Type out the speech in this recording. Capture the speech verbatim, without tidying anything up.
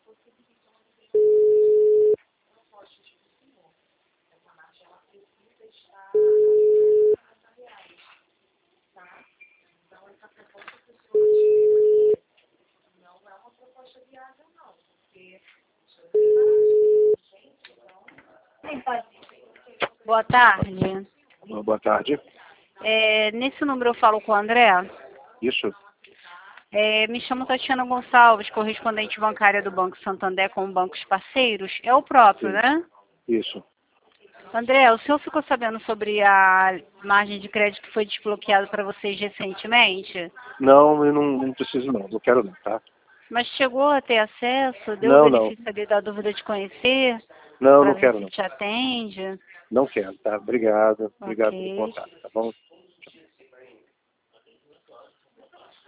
Boa tarde. Boa tarde. É, nesse número eu falo com o André. Isso. É, me chamo Tatiana Gonçalves, correspondente bancária do Banco Santander com bancos parceiros. É o próprio, Sim. né? Isso. André, o senhor ficou sabendo sobre a margem de crédito que foi desbloqueada para vocês recentemente? Não, eu não, não preciso não, não quero não, tá? Mas chegou a ter acesso? Deu Não, o não. benefício ali da dúvida de conhecer? Não, Para não ver quero se não. te atende? Não quero, tá? Obrigado. Obrigado pelo Ok. contato, tá bom?